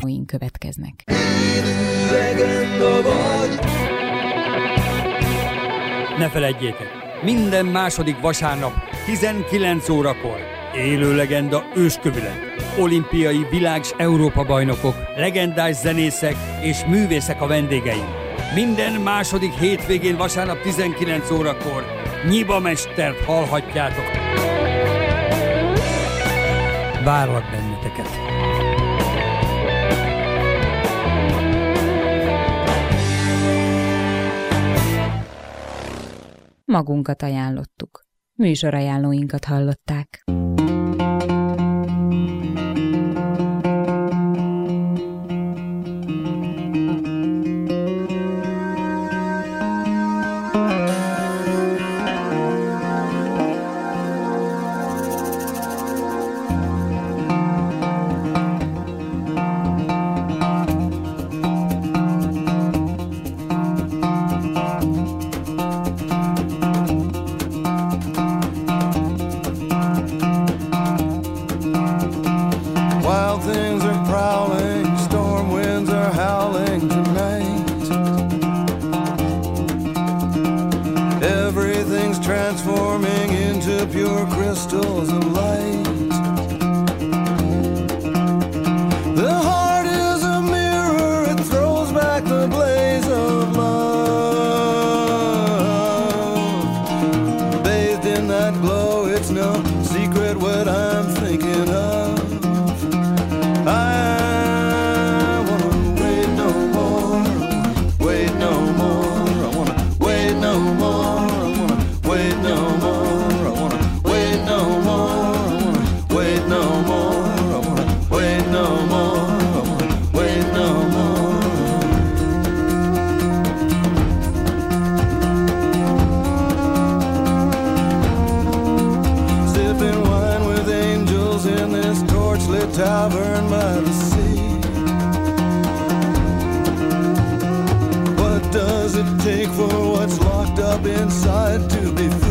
következnek. Ne feledjétek, minden második vasárnap 19 órakor élő legenda őskövület. Olimpiai világ- és Európa-bajnokok, legendás zenészek és művészek a vendégeink. Minden második hétvégén vasárnap 19 órakor Nyiba Mestert hallhatjátok. Várlak benneteket! Magunkat ajánlottuk. Műsorajánlóinkat hallották. Tavern by the sea. What does it take for what's locked up inside to be free?